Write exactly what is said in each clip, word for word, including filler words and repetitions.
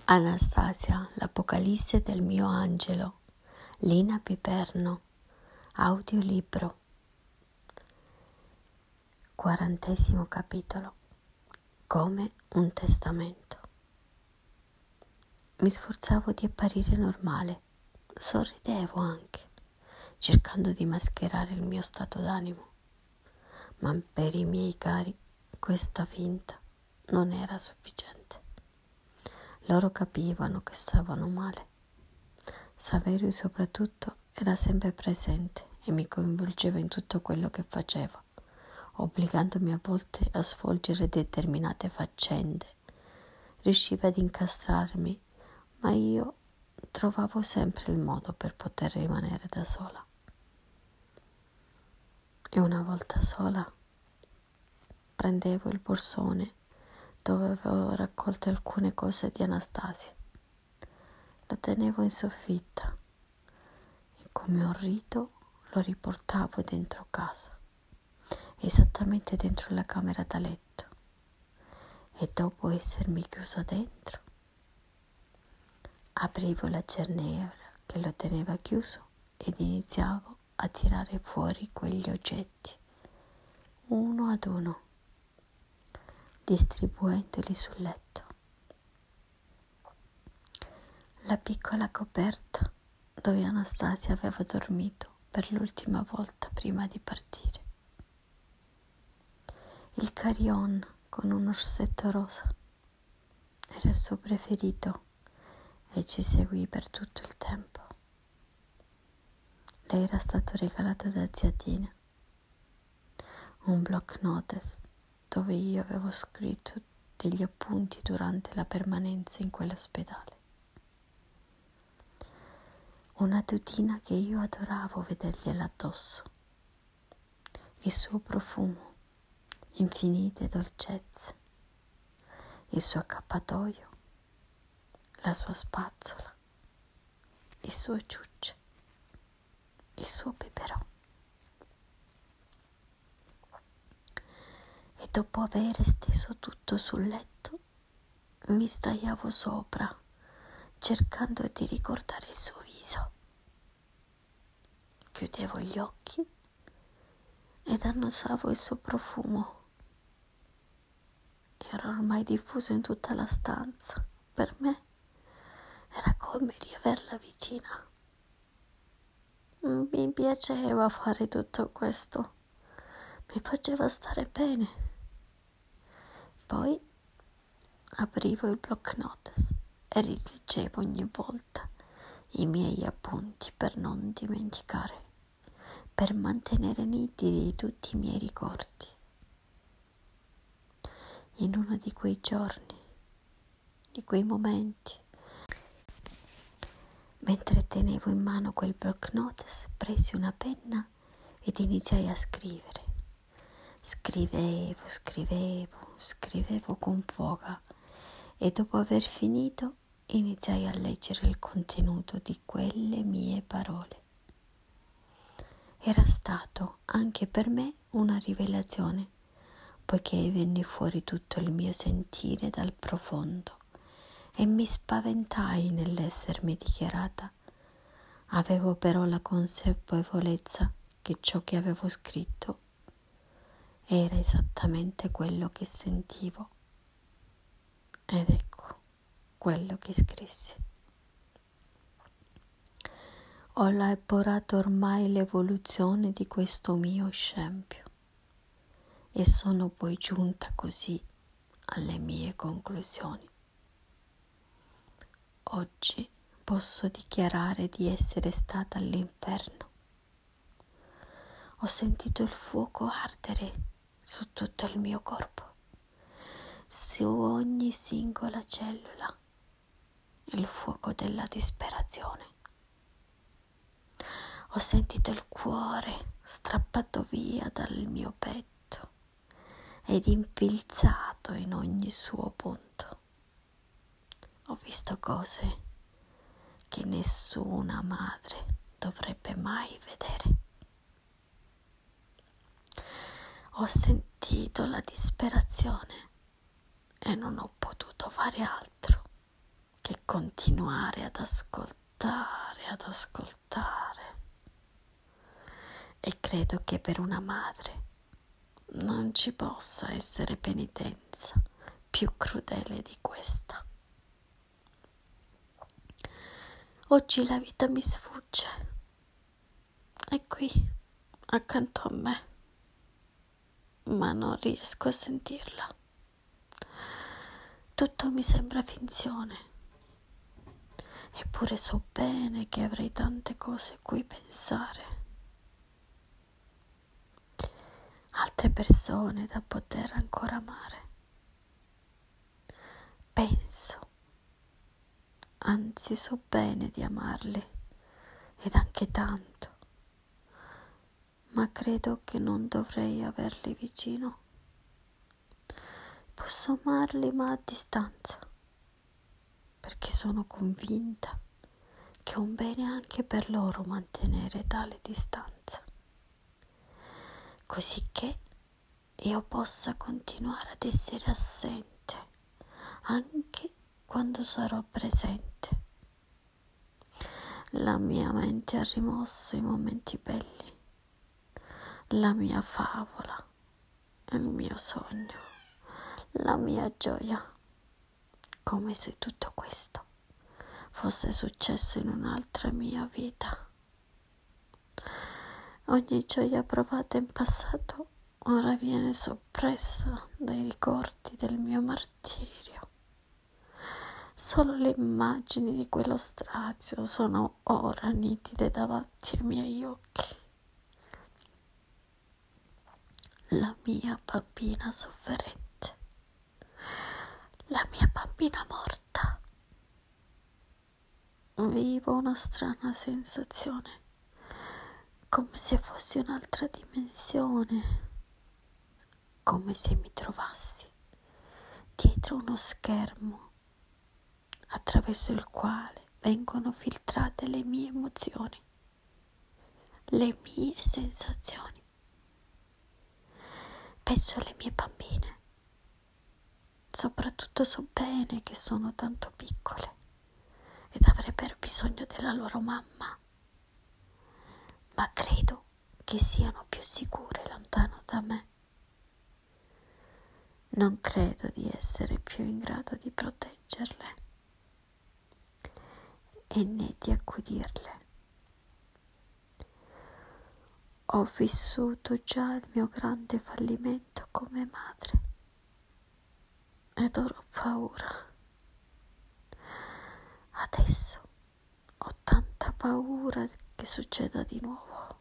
Anastasia, l'Apocalisse del mio angelo, Lina Piperno, audiolibro. Quarantesimo capitolo. Come un testamento. Mi sforzavo di apparire normale, sorridevo anche, cercando di mascherare il mio stato d'animo, ma per i miei cari questa finta non era sufficiente. Loro capivano che stavano male. Saverio soprattutto era sempre presente e mi coinvolgeva in tutto quello che facevo, obbligandomi a volte a svolgere determinate faccende. Riusciva ad incastrarmi, ma io trovavo sempre il modo per poter rimanere da sola. E una volta sola prendevo il borsone dove avevo raccolto alcune cose di Anastasia. Lo tenevo in soffitta e, come ho rito, lo riportavo dentro casa, esattamente dentro la camera da letto. E dopo essermi chiusa dentro, aprivo la cerniera che lo teneva chiuso ed iniziavo a tirare fuori quegli oggetti, uno ad uno, distribuendoli sul letto. La piccola coperta dove Anastasia aveva dormito per l'ultima volta prima di partire. Il carillon con un orsetto rosa era il suo preferito e ci seguì per tutto il tempo. Le era stato regalato da zia Tina un block notes dove io avevo scritto degli appunti durante la permanenza in quell'ospedale. Una tutina che io adoravo vedergliela addosso. Il suo profumo, infinite dolcezze, il suo accappatoio, la sua spazzola, il suo ciuccio, il suo biberò. E dopo aver steso tutto sul letto, mi sdraiavo sopra, cercando di ricordare il suo viso. Chiudevo gli occhi ed annusavo il suo profumo. Era ormai diffuso in tutta la stanza. Per me era come riaverla vicina. Mi piaceva fare tutto questo, mi faceva stare bene. Poi aprivo il block notes e rileggevo ogni volta i miei appunti per non dimenticare, per mantenere nitidi tutti i miei ricordi. In uno di quei giorni, di quei momenti, mentre tenevo in mano quel block notes, presi una penna ed iniziai a scrivere. Scrivevo, scrivevo, scrivevo con foga e dopo aver finito iniziai a leggere il contenuto di quelle mie parole. Era stato anche per me una rivelazione, poiché venne fuori tutto il mio sentire dal profondo e mi spaventai nell'essermi dichiarata. Avevo però la consapevolezza che ciò che avevo scritto era esattamente quello che sentivo. Ed ecco quello che scrissi. Ho elaborato ormai l'evoluzione di questo mio scempio e sono poi giunta così alle mie conclusioni. Oggi posso dichiarare di essere stata all'inferno. Ho sentito il fuoco ardere su tutto il mio corpo, su ogni singola cellula, il fuoco della disperazione. Ho sentito il cuore strappato via dal mio petto ed infilzato in ogni suo punto. Ho visto cose che nessuna madre dovrebbe mai vedere. Ho sentito la disperazione e non ho potuto fare altro che continuare ad ascoltare, ad ascoltare. E credo che per una madre non ci possa essere penitenza più crudele di questa. Oggi la vita mi sfugge, è qui, accanto a me, ma non riesco a sentirla. Tutto mi sembra finzione, eppure so bene che avrei tante cose a cui pensare, altre persone da poter ancora amare. Penso, anzi so bene di amarli, ed anche tanto, ma credo che non dovrei averli vicino. Posso amarli ma a distanza, perché sono convinta che è un bene anche per loro mantenere tale distanza, così che io possa continuare ad essere assente anche quando sarò presente. La mia mente ha rimosso i momenti belli, la mia favola, il mio sogno, la mia gioia, come se tutto questo fosse successo in un'altra mia vita. Ogni gioia provata in passato ora viene soppressa dai ricordi del mio martirio. Solo le immagini di quello strazio sono ora nitide davanti ai miei occhi. La mia bambina sofferente, la mia bambina morta. Vivo una strana sensazione, come se fossi un'altra dimensione, come se mi trovassi dietro uno schermo attraverso il quale vengono filtrate le mie emozioni, le mie sensazioni. Penso alle mie bambine, soprattutto so bene che sono tanto piccole ed avrebbero bisogno della loro mamma, ma credo che siano più sicure lontano da me. Non credo di essere più in grado di proteggerle e né di accudirle. Ho vissuto già il mio grande fallimento come madre ed ho paura. Adesso ho tanta paura che succeda di nuovo.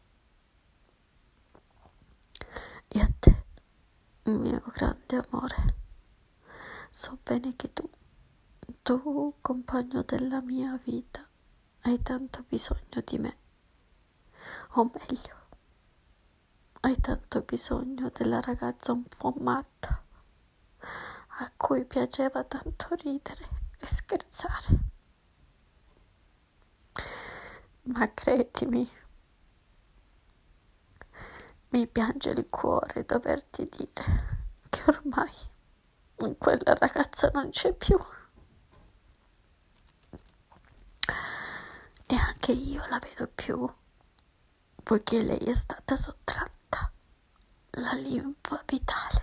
E a te, mio grande amore, so bene che tu, tu, compagno della mia vita, hai tanto bisogno di me. O meglio, hai tanto bisogno della ragazza un po' matta, a cui piaceva tanto ridere e scherzare. Ma credimi, mi piange il cuore doverti dire che ormai quella ragazza non c'è più. Neanche io la vedo più, poiché lei è stata sottratta la linfa vitale.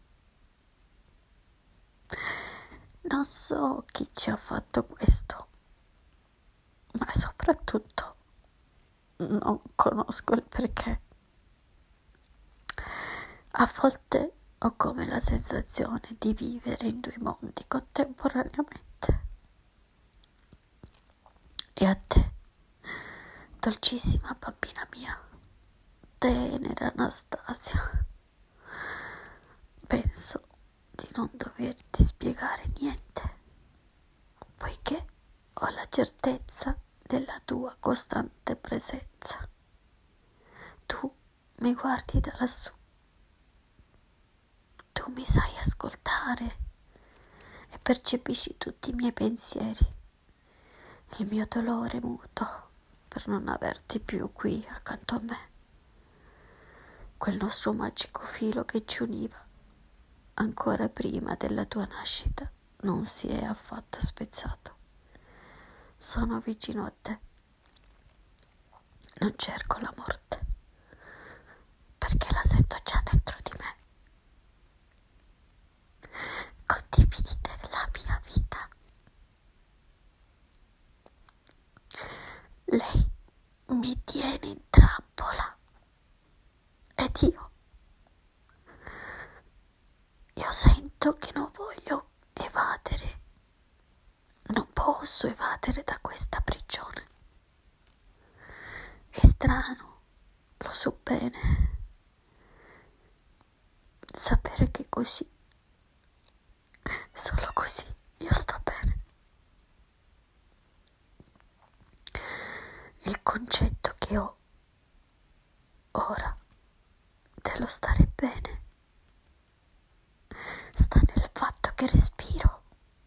Non so chi ci ha fatto questo, ma soprattutto non conosco il perché. A volte ho come la sensazione di vivere in due mondi contemporaneamente. E a te, dolcissima bambina mia, tenera Anastasia, penso di non doverti spiegare niente, poiché ho la certezza della tua costante presenza. Tu mi guardi da lassù, tu mi sai ascoltare e percepisci tutti i miei pensieri, il mio dolore muto per non averti più qui accanto a me. Quel nostro magico filo che ci univa ancora prima della tua nascita non si è affatto spezzato sono vicino a te. Non cerco la morte, perché la sento già dentro di me. Condivide la mia vita. Lei mi tiene in trappola ed io, io sento che non voglio evadere, non posso evadere da questa prigione. È strano, lo so bene, sapere che così, solo così, io sto bene. Il concetto che ho ora dello stare bene sta nel fatto che respiro,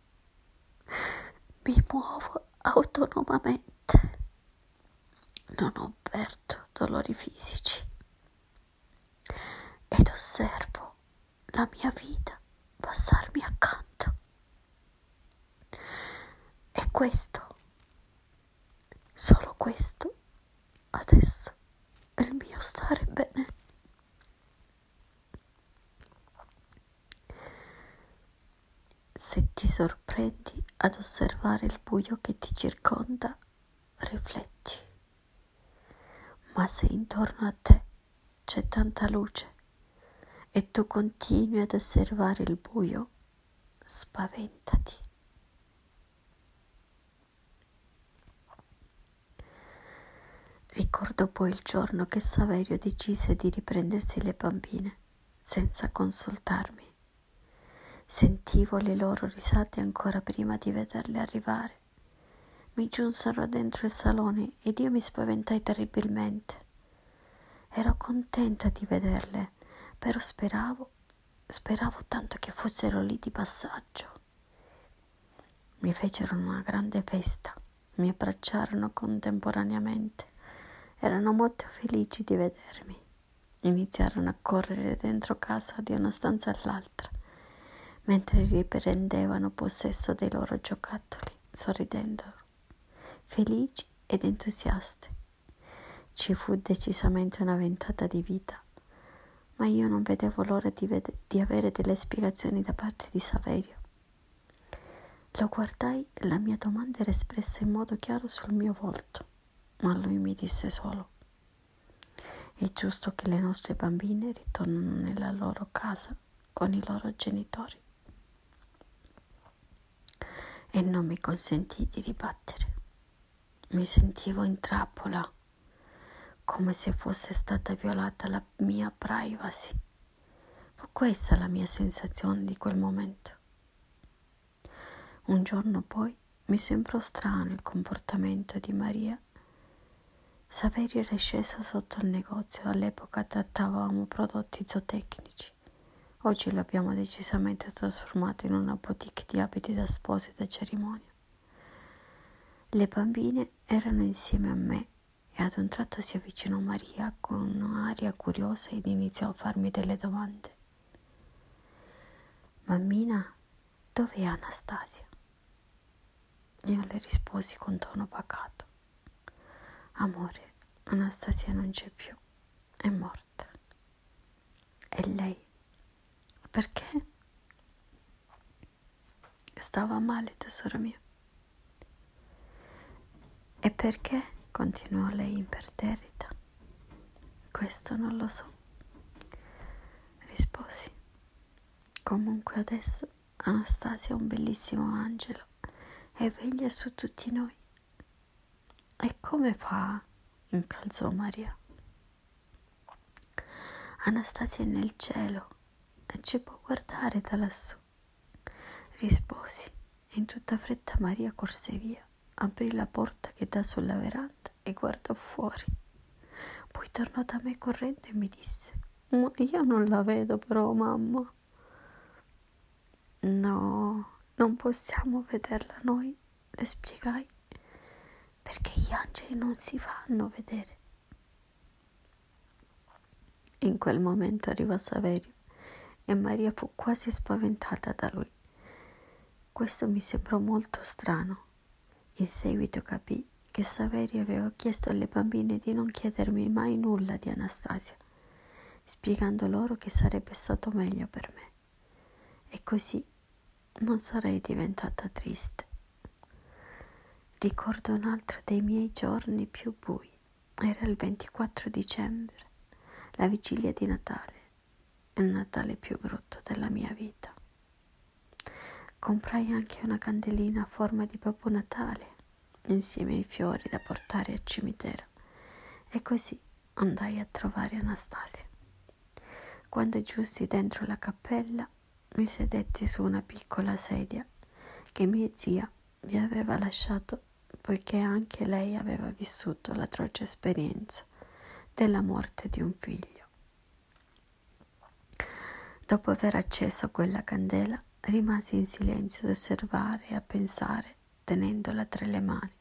mi muovo autonomamente, non ho avverto dolori fisici ed osservo la mia vita passarmi accanto. E questo, solo questo, adesso è il mio stare bene. Se ti sorprendi ad osservare il buio che ti circonda, rifletti. Ma se intorno a te c'è tanta luce e tu continui ad osservare il buio, spaventati. Ricordo poi il giorno che Saverio decise di riprendersi le bambine senza consultarmi. Sentivo le loro risate ancora prima di vederle arrivare. Mi giunsero dentro il salone ed io mi spaventai terribilmente. Ero contenta di vederle, però speravo, speravo tanto che fossero lì di passaggio. Mi fecero una grande festa, mi abbracciarono contemporaneamente. Erano molto felici di vedermi. Iniziarono a correre dentro casa di una stanza all'altra, mentre riprendevano possesso dei loro giocattoli, sorridendo, felici ed entusiasti. Ci fu decisamente una ventata di vita, ma io non vedevo l'ora di, ved- di avere delle spiegazioni da parte di Saverio. Lo guardai e la mia domanda era espressa in modo chiaro sul mio volto, ma lui mi disse solo: è giusto che le nostre bambine ritornino nella loro casa con i loro genitori. E non mi consentì di ribattere. Mi sentivo in trappola, come se fosse stata violata la mia privacy. Fu questa la mia sensazione di quel momento. Un giorno poi mi sembrò strano il comportamento di Maria. Saverio era sceso sotto il negozio, all'epoca trattavamo prodotti zootecnici. Oggi lo abbiamo decisamente trasformato in una boutique di abiti da sposi e da cerimonia. Le bambine erano insieme a me e ad un tratto si avvicinò Maria con un'aria curiosa ed iniziò a farmi delle domande. Mammina, dov'è Anastasia? Io le risposi con tono pacato. Amore, Anastasia non c'è più, è morta. E lei? Perché? Stava male, tesoro mio. E perché? Continuò lei imperterrita. Questo non lo so, risposi. Comunque adesso Anastasia è un bellissimo angelo e veglia su tutti noi. E come fa? Incalzò Maria. Anastasia è nel cielo e ci può guardare da lassù, risposi. In tutta fretta Maria corse via, aprì la porta che dà sulla veranda e guardò fuori. Poi tornò da me correndo e mi disse: ma io non la vedo però, mamma. No, non possiamo vederla noi, le spiegai, perché gli angeli non si fanno vedere. In quel momento arrivò Saverio e Maria fu quasi spaventata da lui. Questo mi sembrò molto strano. In seguito capii che Saverio aveva chiesto alle bambine di non chiedermi mai nulla di Anastasia, spiegando loro che sarebbe stato meglio per me. E così non sarei diventata triste. Ricordo un altro dei miei giorni più bui. Era il ventiquattro dicembre, la vigilia di Natale, il Natale più brutto della mia vita. Comprai anche una candelina a forma di Babbo Natale, insieme ai fiori da portare al cimitero, e così andai a trovare Anastasia. Quando giunsi dentro la cappella, mi sedetti su una piccola sedia che mia zia vi aveva lasciato, poiché anche lei aveva vissuto l'atroce esperienza della morte di un figlio. Dopo aver acceso quella candela, rimasi in silenzio ad osservare e a pensare, tenendola tra le mani.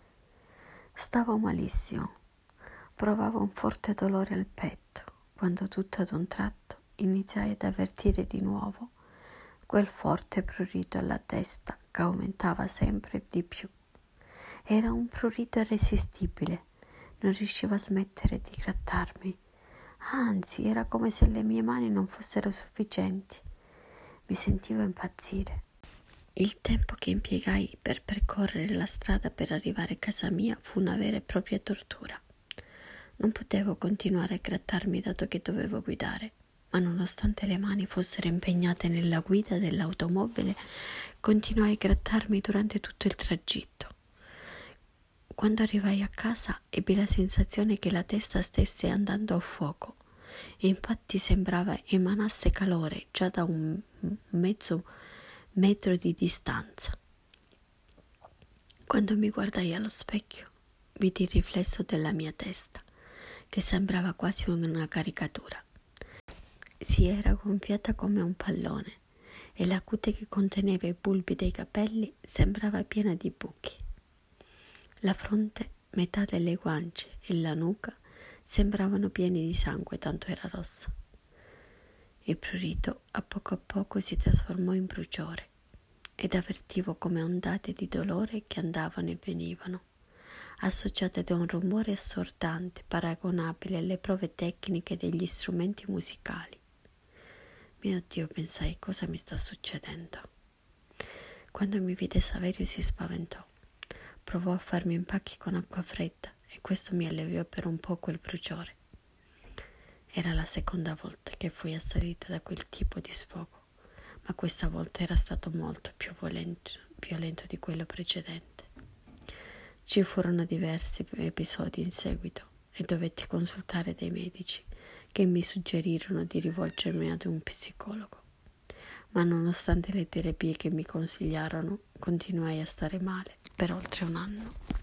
Stavo malissimo, provavo un forte dolore al petto, quando tutto ad un tratto iniziai ad avvertire di nuovo quel forte prurito alla testa che aumentava sempre di più. Era un prurito irresistibile, non riuscivo a smettere di grattarmi, anzi era come se le mie mani non fossero sufficienti. Mi sentivo impazzire. Il tempo che impiegai per percorrere la strada per arrivare a casa mia fu una vera e propria tortura. Non potevo continuare a grattarmi dato che dovevo guidare, ma nonostante le mani fossero impegnate nella guida dell'automobile, continuai a grattarmi durante tutto il tragitto. Quando arrivai a casa ebbi la sensazione che la testa stesse andando a fuoco, e infatti sembrava emanasse calore già da un mezzo metro di distanza. Quando mi guardai allo specchio, vidi il riflesso della mia testa, che sembrava quasi una caricatura. Si era gonfiata come un pallone e la cute che conteneva i bulbi dei capelli sembrava piena di buchi. La fronte, metà delle guance e la nuca sembravano pieni di sangue, tanto era rossa. Il prurito a poco a poco si trasformò in bruciore ed avvertivo come ondate di dolore che andavano e venivano, associate da un rumore assordante paragonabile alle prove tecniche degli strumenti musicali. Mio Dio, pensai, cosa mi sta succedendo? Quando mi vide Saverio si spaventò, provò a farmi impacchi con acqua fredda e questo mi alleviò per un po' quel bruciore. Era la seconda volta che fui assalita da quel tipo di sfogo, ma questa volta era stato molto più violento, violento di quello precedente. Ci furono diversi episodi in seguito e dovetti consultare dei medici che mi suggerirono di rivolgermi ad un psicologo, ma nonostante le terapie che mi consigliarono, continuai a stare male per oltre un anno.